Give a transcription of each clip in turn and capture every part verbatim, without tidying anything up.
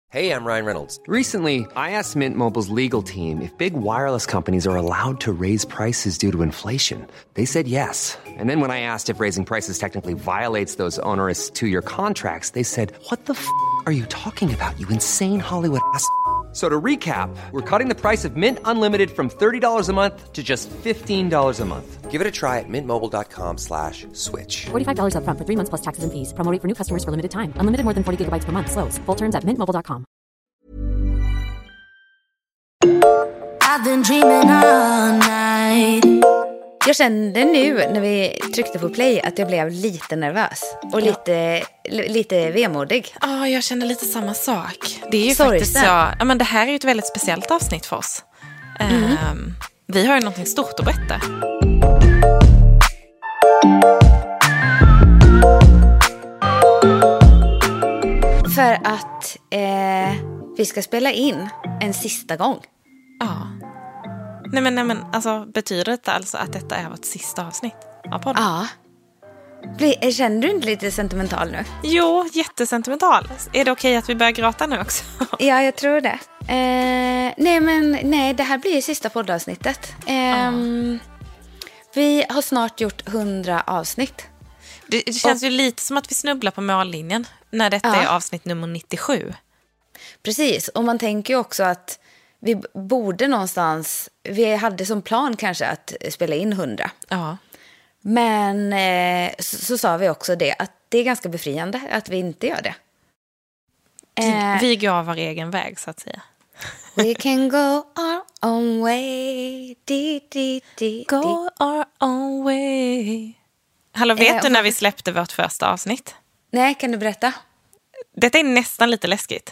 Hey, I'm Ryan Reynolds. Recently, I asked Mint Mobile's legal team if big wireless companies are allowed to raise prices due to inflation. They said yes. And then when I asked if raising prices technically violates those onerous two-year contracts, they said, "What the f*** are you talking about, you insane Hollywood ass?" So to recap, we're cutting the price of Mint Unlimited from thirty dollars a month to just fifteen dollars a month. Give it a try at mintmobile.com slash switch. forty-five dollars up front for three months plus taxes and fees. Promo rate for new customers for limited time. Unlimited more than forty gigabytes per month. Slows full terms at mint mobile dot com. I've been dreaming all night. Jag kände nu när vi tryckte på play att jag blev lite nervös och lite, lite vemodig. Ja, jag känner lite samma sak. Det är ju Sorry, faktiskt så, ja, men det här är ju ett väldigt speciellt avsnitt för oss. Mm. Um, vi har ju något stort att berätta. För att eh, vi ska spela in en sista gång. Ja. Nej men, nej men alltså, betyder det alltså att detta är vårt sista avsnitt av podden? Ja. Bli, känner du inte lite sentimental nu? Jo, jättesentimental. Är det okej att vi börjar gråta nu också? Ja, jag tror det. Eh, nej, men nej, det här blir ju sista poddavsnittet. Eh, ah. Vi har snart gjort hundra avsnitt. Det, det känns och, ju lite som att vi snubblar på mållinjen när detta ja. är avsnitt nummer nittiosju. Precis, och man tänker ju också att vi borde någonstans, vi hade som plan kanske att spela in hundra. Ja. Men eh, så, så sa vi också det, att det är ganska befriande att vi inte gör det. Eh, vi går vår egen väg så att säga. We can go our own way. Di, di, di, go our own way. Hallå, vet eh, du när vi släppte vårt första avsnitt? Nej, kan du berätta? Detta är nästan lite läskigt.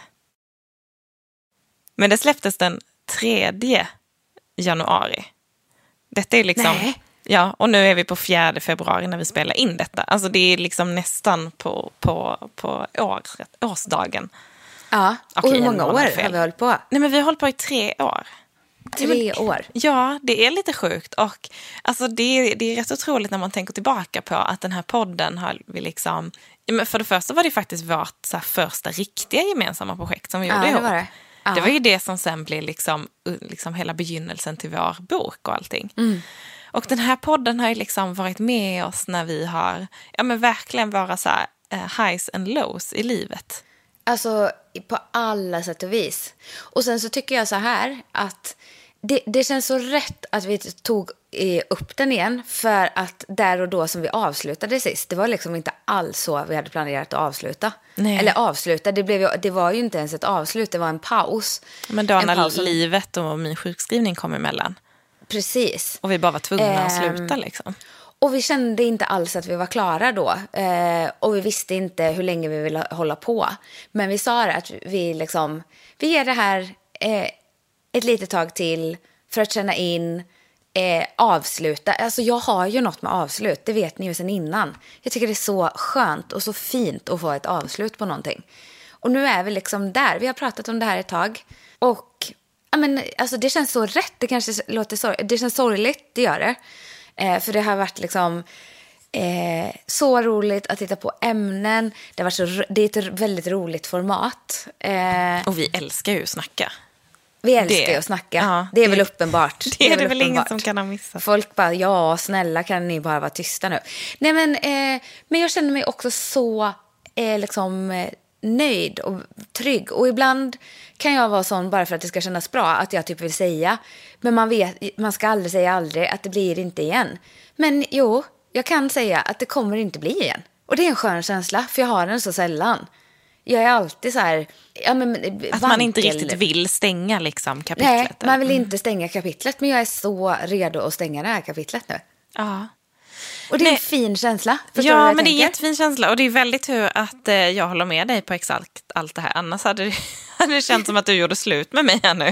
Men det släpptes den tredje januari. Detta är liksom... Nej. Ja, och nu är vi på fjärde februari när vi spelar in detta. Alltså det är liksom nästan på, på, på år, årsdagen. Ja, och Okej, hur många år har vi hållit på? Nej, men vi har hållit på i tre år. Tre år? Ja, det är lite sjukt. Och alltså, det, är, det är rätt otroligt när man tänker tillbaka på att den här podden har vi liksom... För det första var det faktiskt vårt så här, första riktiga gemensamma projekt som vi gjorde ja, ihop. Det var det. Ja. Det var ju det som sen blev liksom, liksom hela begynnelsen till vår bok och allting. Mm. Och den här podden har ju liksom varit med oss när vi har, ja men verkligen vara så här, uh, highs and lows i livet. Alltså på alla sätt och vis. Och sen så tycker jag så här att det, det känns så rätt att vi tog eh, upp den igen. För att där och då som vi avslutade sist, det var liksom inte alls så vi hade planerat att avsluta. Nej. Eller avsluta, det, blev ju, det var ju inte ens ett avslut, det var en paus. Men då en när paus som... livet och min sjukskrivning kom emellan. Precis. Och vi bara var tvungna eh, att sluta liksom. Och vi kände inte alls att vi var klara då. Eh, och vi visste inte hur länge vi ville hålla på. Men vi sa det att vi liksom, vi ger det här eh, ett litet tag till för att känna in, eh, avsluta. Alltså jag har ju något med avslut, det vet ni ju sedan innan. Jag tycker det är så skönt och så fint att få ett avslut på någonting. Och nu är vi liksom där, vi har pratat om det här ett tag. Och ja, men, alltså, det känns så rätt, det kanske låter sorg- det känns sorgligt, det gör det. Eh, för det har varit liksom eh, så roligt att titta på ämnen. Det, har varit så, det är ett väldigt roligt format. Eh, och vi älskar ju att snacka. Vi älskar det. ju att snacka. Ja, det är det, väl uppenbart. Det är det, väl väl ingen som kan ha missat. Folk bara, ja snälla kan ni bara vara tysta nu. Nej men, eh, men jag känner mig också så eh, liksom, eh, nöjd och trygg. Och ibland kan jag vara sån bara för att det ska kännas bra att jag typ vill säga. Men man vet, man ska aldrig säga aldrig att det blir inte igen. Men jo, jag kan säga att det kommer inte bli igen. Och det är en skön känsla, för jag har den så sällan. Jag är alltid så här... Ja, men, att vankel. Man inte riktigt vill stänga liksom, kapitlet. Nej, man vill inte stänga kapitlet. Men jag är så redo att stänga det här kapitlet nu. Ja. Och det är Nej. en fin känsla. Ja, men men tänker? det är en jättefin känsla. Och det är väldigt tur att eh, jag håller med dig på exakt allt det här. Annars hade det, hade det känts som att du gjorde slut med mig här nu.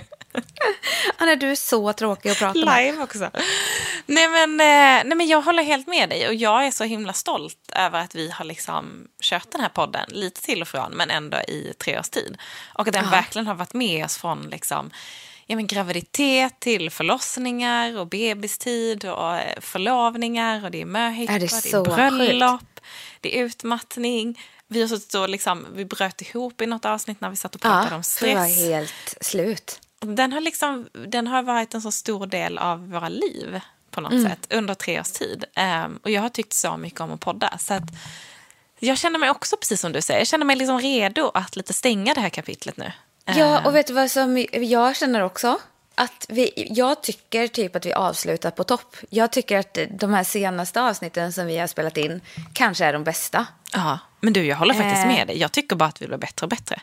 Anna, du är så tråkig att prata med. Live också. Nej men, eh, nej men jag håller helt med dig. Och jag är så himla stolt över att vi har liksom kört den här podden lite till och från, men ändå i tre års tid. Och att den Aha. verkligen har varit med oss från liksom, ja, men graviditet till förlossningar och bebistid och förlovningar och det är möhippa, Är det det är så bröllop, sjukt? det är utmattning. Vi har suttit och liksom, vi bröt ihop i något avsnitt när vi satt och pratade Ja, om det stress. var helt slut. Den har, liksom, den har varit en så stor del av våra liv på något Mm. sätt under tre års tid. Um, och jag har tyckt så mycket om att podda. Så att jag känner mig också, precis som du säger, jag känner mig liksom redo att lite stänga det här kapitlet nu. Ja, Um, och vet du vad som jag känner också? Att vi, jag tycker typ att vi avslutar på topp. Jag tycker att de här senaste avsnitten som vi har spelat in kanske är de bästa. Ja, men du, jag håller faktiskt Eh. med dig. Jag tycker bara att vi blir bättre och bättre.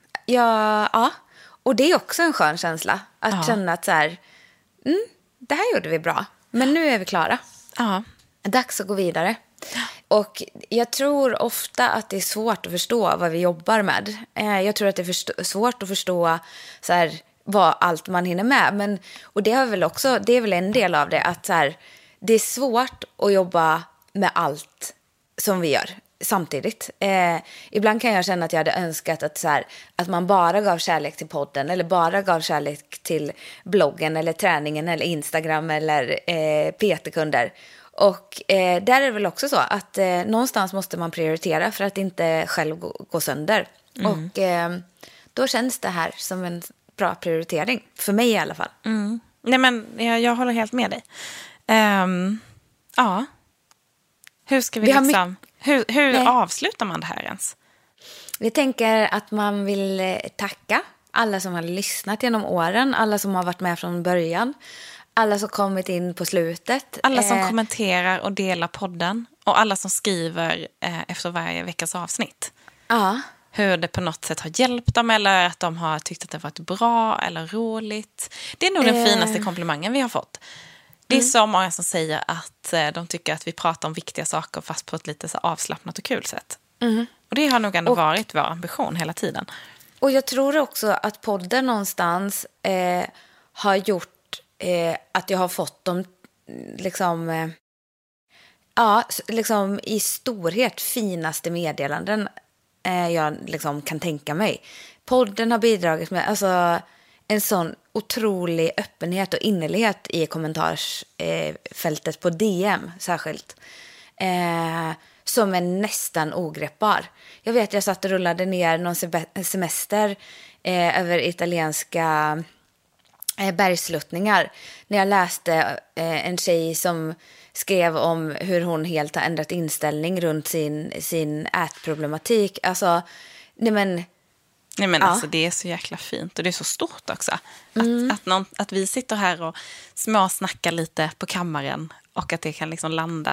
Ja, ja. Och det är också en skön känsla. Att Ja. känna att så här, mm, det här gjorde vi bra. Men nu är vi klara. Ja. Dags att gå vidare. Och jag tror ofta att det är svårt att förstå vad vi jobbar med. Eh, Jag tror att det är förstå- svårt att förstå så här, vad allt man hinner med. Men, och det, har väl också, det är väl en del av det. Att så här, det är svårt att jobba med allt som vi gör samtidigt. Eh, ibland kan jag känna att jag hade önskat att, så här, att man bara gav kärlek till podden eller bara gav kärlek till bloggen eller träningen eller Instagram eller eh, P T-kunder. Och eh, där är det väl också så att eh, någonstans måste man prioritera för att inte själv gå, gå sönder. Mm. Och eh, då känns det här som en bra prioritering. För mig i alla fall. Mm. Nej, men jag, jag håller helt med dig. Um, ja. Hur ska vi, Vi har liksom... Hur, hur Nej. avslutar man det här ens? Vi tänker att man vill eh, tacka alla som har lyssnat genom åren. Alla som har varit med från början. Alla som kommit in på slutet. Alla som Eh, kommenterar och delar podden. Och alla som skriver eh, efter varje veckas avsnitt. Ja. Hur det på något sätt har hjälpt dem. Eller att de har tyckt att det har varit bra eller roligt. Det är nog den Eh. finaste komplimangen vi har fått. Det är så många som säger att eh, de tycker att vi pratar om viktiga saker fast på ett lite så avslappnat och kul sätt. Och det har nog ändå Och- varit vår ambition hela tiden. Och jag tror också att podden någonstans eh, har gjort eh, att jag har fått dem liksom, eh, ja, s- liksom i storhet finaste meddelanden eh, jag liksom kan tänka mig. Podden har bidragit med alltså, en sån otrolig öppenhet och innerlighet i kommentarsfältet eh, fältet på D M särskilt. Eh, som är nästan ogreppbar. Jag vet, jag satt och rullade ner någon sebe- semester eh, över italienska eh, bergsluttningar. När jag läste eh, en tjej som skrev om hur hon helt har ändrat inställning runt sin, sin ätproblematik. Alltså, nej men... Nej, men Ja. alltså, det är så jäkla fint och det är så stort också. Att, att, någon, att vi sitter här och småsnackar lite på kammaren och att det kan liksom landa,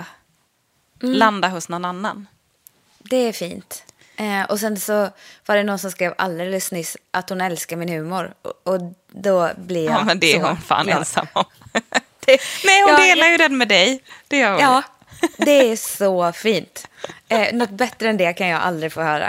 landa hos någon annan. Det är fint. Eh, och sen så var det någon som skrev alldeles nyss att hon älskar min humor. Och, och då blir jag Ja, men det är så hon fan glad. ensam om. Det- Nej, hon Ja, delar ju den med dig. Det gör hon. Ja, det är så fint. Eh, något bättre än det kan jag aldrig få höra.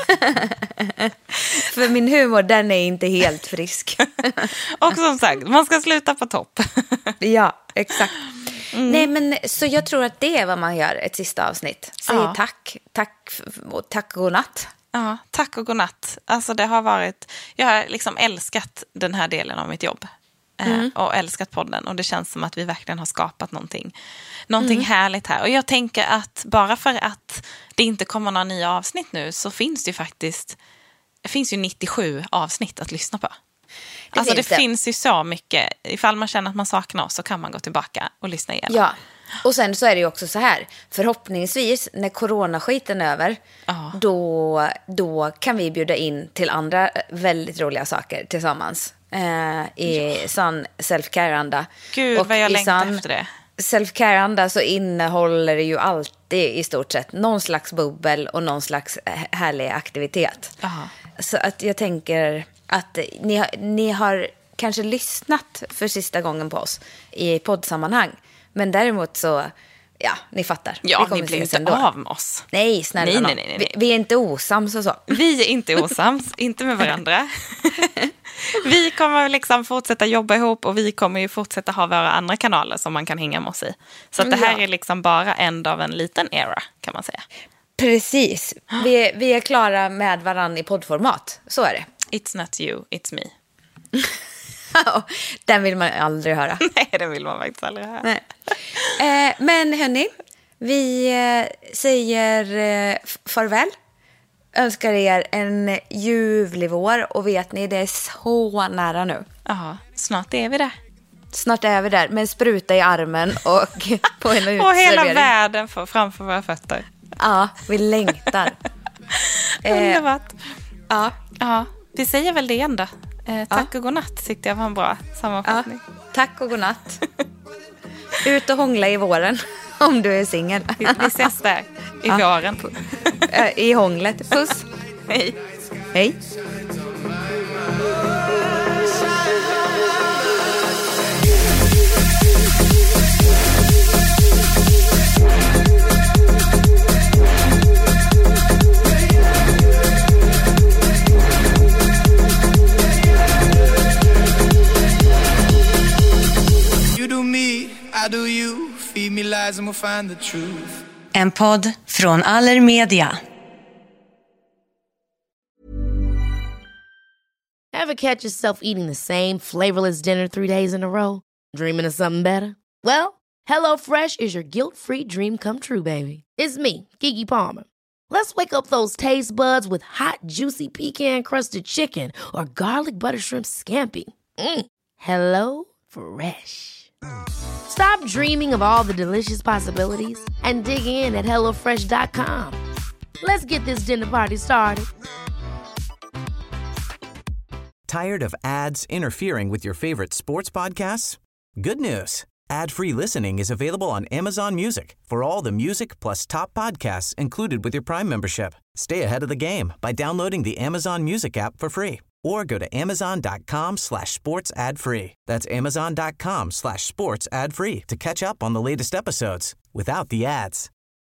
För min humor, den är inte helt frisk. Och som sagt, man ska sluta på topp. Ja, exakt. Nej, men så jag tror att det är vad man gör ett sista avsnitt. Säg Ja. tack, tack och tack och godnatt. Ja, tack och godnatt. Alltså det har varit, jag har liksom älskat den här delen av mitt jobb. Eh, och älskat podden. Och det känns som att vi verkligen har skapat någonting. Någonting härligt här. Och jag tänker att bara för att det inte kommer några nya avsnitt nu så finns det ju faktiskt, det finns ju nittiosju avsnitt att lyssna på. Det alltså finns det det. finns ju så mycket. Ifall man känner att man saknar oss så kan man gå tillbaka och lyssna igenom. Ja, och sen så är det ju också så här. Förhoppningsvis när coronaskiten är över, Ja. då, då kan vi bjuda in till andra väldigt roliga saker tillsammans. Eh, I sann self-care-anda. Gud, Och vad jag i längtar sann efter det. Self-care-anda så innehåller det ju alltid i stort sett någon slags bubbel och någon slags härlig aktivitet. Ja. Så att jag tänker att ni har, ni har kanske lyssnat för sista gången på oss i poddsammanhang. Men däremot så, ja, ni fattar. Ja, Vi kommer ni blir ses inte ändå. av med oss. Nej, snälla Nej, nån. nej, nej, nej. Vi, vi är inte osams och så. Vi är inte osams, inte med varandra. Vi kommer liksom fortsätta jobba ihop och vi kommer ju fortsätta ha våra andra kanaler som man kan hänga med oss i. Så att det här Ja. är liksom bara en av en liten era, kan man säga. Precis. Vi är, vi är klara med varann i poddformat. Så är det. It's not you, it's me. Den vill man aldrig höra. Nej, det vill man faktiskt aldrig höra. Nej. Eh, men hörni, vi eh, säger eh, f- farväl önskar er en ljuvlig vår. Och vet ni, det är så nära nu. Ja, snart är vi där. Snart är vi där med en spruta i armen och på en utservering. Och hela världen för, framför våra fötter. Ja, vi längtar. Underbart. Eh, ja. Ja, vi säger väl det igen då. Eh, tack ja. och godnatt tyckte jag var en bra sammanfattning. Ja, tack och godnatt. Ut och hångla i våren om du är singel. Vi, vi ses där i ja. våren. I hånglet. Puss. Hej. Hej. I do you, feed me lies and we'll find the truth. En podd från Allermedia. Ever catch yourself eating the same flavorless dinner three days in a row? Dreaming of something better? Well, HelloFresh is your guilt-free dream come true, baby. It's me, Keke Palmer. Let's wake up those taste buds with hot, juicy pecan-crusted chicken or garlic butter shrimp scampi. Mm. Hello Fresh. Stop dreaming of all the delicious possibilities and dig in at hello fresh dot com. Let's get this dinner party started. Tired of ads interfering with your favorite sports podcasts? Good news. Ad-free listening is available on Amazon Music for all the music plus top podcasts included with your Prime membership. Stay ahead of the game by downloading the Amazon Music app for free or go to amazon.com slash sports ad free. That's amazon.com slash sports ad free to catch up on the latest episodes without the ads.